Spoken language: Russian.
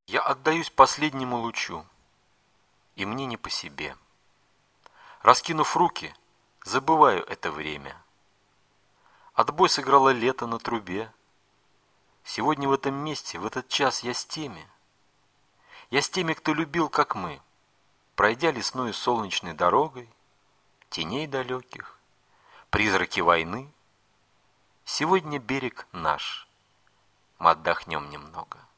Я отдаюсь последнему лучу, и мне не по себе. Раскинув руки, забываю это время. Отбой сыграло лето на трубе. Сегодня в этом месте, в этот час я с теми. Я с теми, кто любил, как мы, пройдя лесной солнечной дорогой, теней далеких, призраки войны. Сегодня берег наш, мы отдохнем немного.